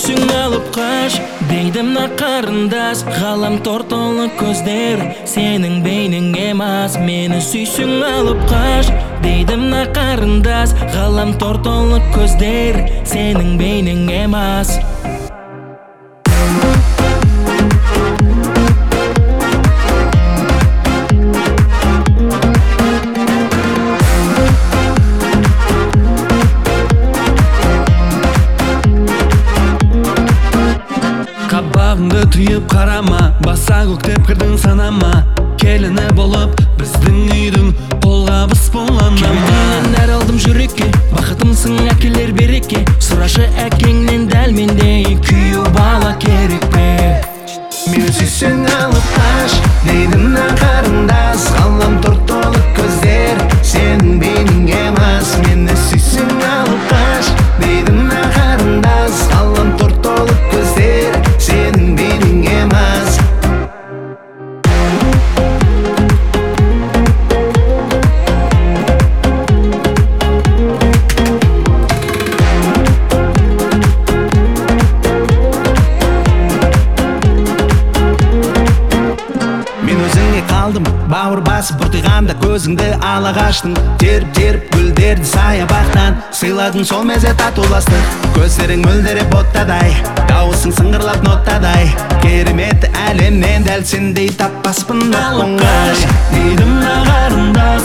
сүйсің алып қаш, дейді мына қарындас. Ғаламтор толы көздер, сенің бейнең емас. Мені сүйсің алып қаш, дейді мына қарындас. Ғаламтор толы көздер, сенің бейнең емас. Қабағыңды түйіп қарама, баса көктеп кірдің санама. Келіні болып біздің үйдің қолғабыс болғанама. Кеудемнен нәр алдым жүрекке, бақытымсың әкелер береке. Сұрашы әкеңнен дәл мендей күйеу бала керек пе? Мені сүйсең алып қаш, дейді мына қарындас. Ғаламтор толы көздер, сенің бейнең емас. Мені сүйсең алып қаш, дейді мына қарындас. Ғаламтор толы көздер, сенің бейнең емас. Қалдым, бауыр басып бұртиғанда көзіңді ала қаштың. Теріп гүлдерді саябақтан сыйладың, сол мезет татуластық. Көздерің мөлдіреп оттадай, дауысың сыңғырлап ноттадай. Кереметті әлемнен дәл сендей таппаспын оңай. Дейді мына қарындас,